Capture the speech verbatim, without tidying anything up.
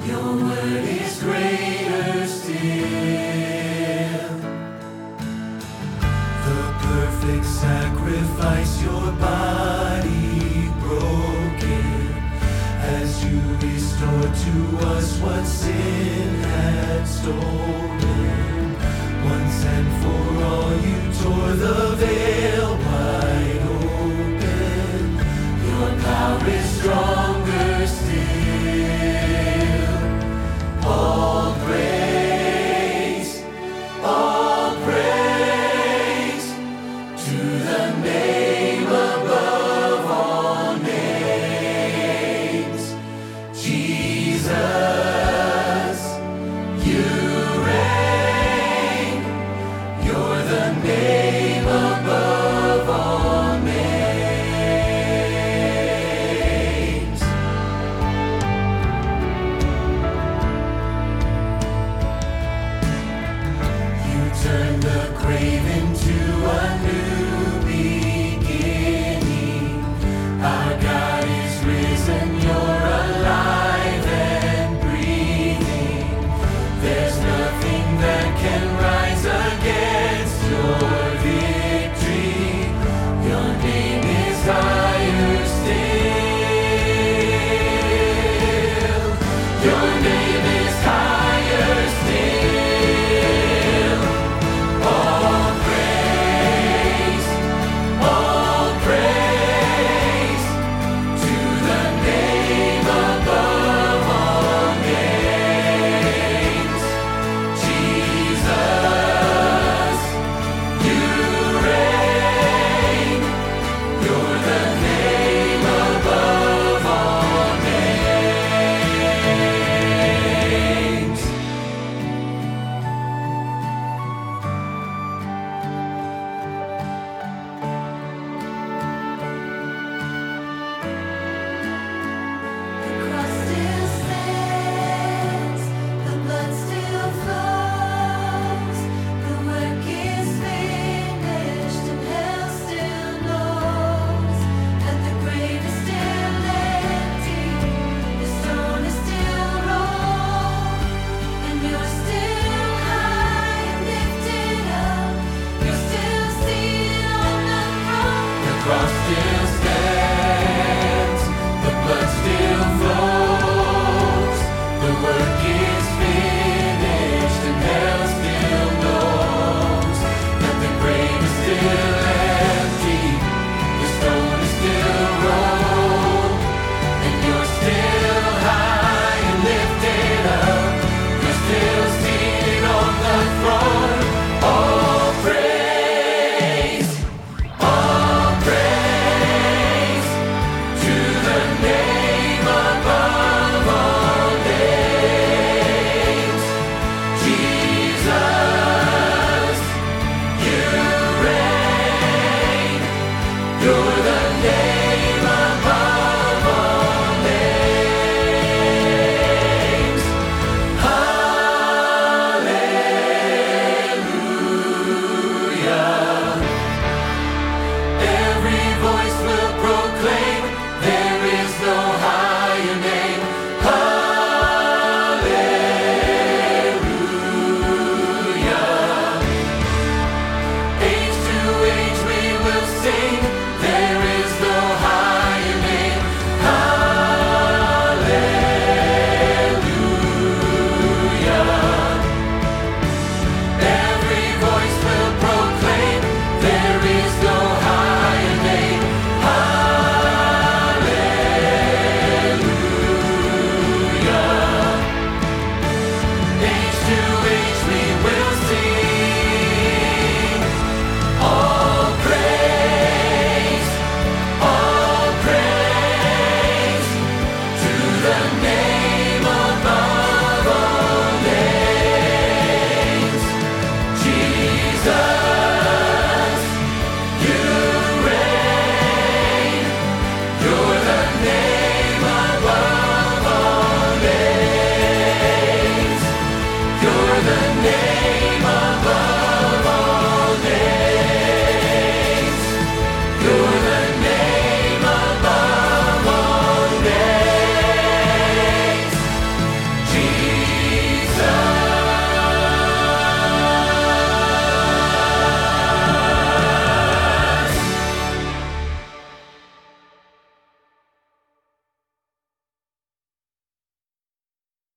Your word is greater still. The perfect sacrifice, your body broken, as you restore to us what sin had stolen. Once and for all you tore the veil wide open. Your power is stronger still. All praise, all praise to the name above all names. Jesus, you reign. You're the name above all names. You turn the grave into a new beginning. Our God is risen, you're alive and breathing. There's nothing that can rise against your victory. Your name is higher still. Your name is higher still. All praise, all praise to the name above all names. Jesus, you reign. You're the name above all names. The cross still stands, the blood still flows, the work is finished and hell still knows that the grave is still empty, the stone is still rolled, and you're still high and lifted up, you're still seated on the throne. The cross still stands, the blood still flows, the work is finished and hell still knows that the grave is still empty, the stone is still rolled, and you're still high and lifted up, you're still seated on the throne. All praise, all praise to the name above all names. Jesus, you reign. You're the name above all names. Hallelujah. Every voice will proclaim there is no higher name. Hallelujah. Age to age we will sing there is no higher name. Hallelujah. Every voice will proclaim there is no higher name. Hallelujah. Age to age we will sing. All praise, all praise to the name